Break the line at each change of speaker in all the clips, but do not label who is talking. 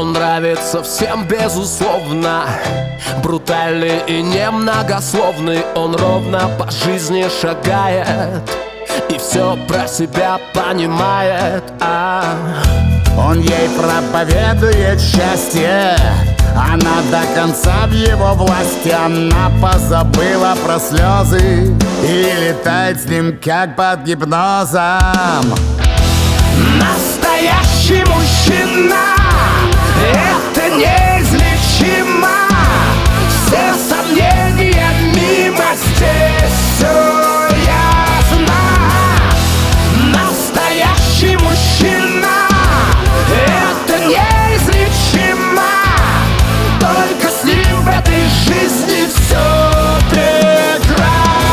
Он нравится всем безусловно, брутальный и немногословный. Он ровно по жизни шагает и все про себя понимает.
Он ей проповедует счастье, она до конца в его власти. Она позабыла про слезы и летает с ним как под гипнозом.
Настоящий мужчина — это неизлечимо. Все сомнения мимо, здесь все ясно. Настоящий мужчина — это неизлечимо. Только с ним в этой жизни все прекрасно.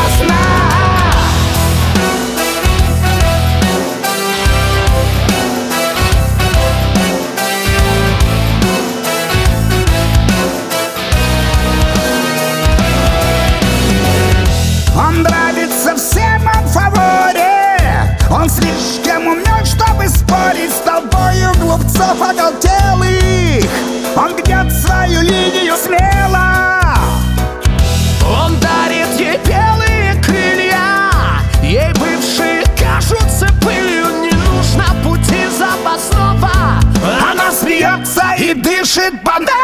Он нравится всем, он в фаворе. Он слишком умен, чтобы спорить с толпою глупцов оголтелых. Он гнет свою линию смело.
Он дарит ей белые крылья, ей бывшие кажутся пылью. Не нужно пути запасного.
Она смеется и дышит банально.